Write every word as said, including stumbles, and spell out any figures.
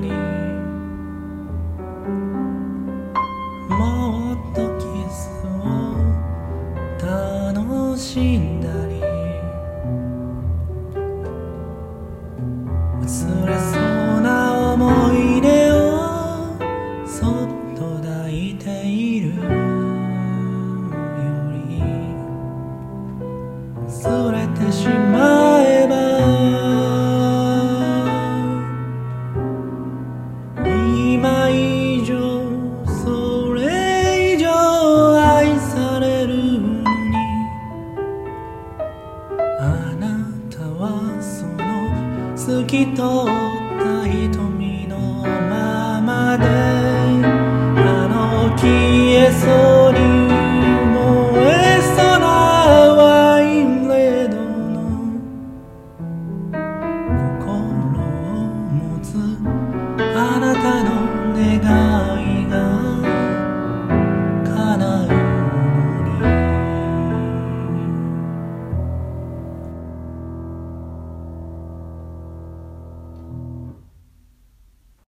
もっとキスを楽しんだり、忘れそうな思い出をそっと抱いているより、忘れてしまえば今以上それ以上愛されるのに、あなたはその透き通った瞳のままで、あの消えそう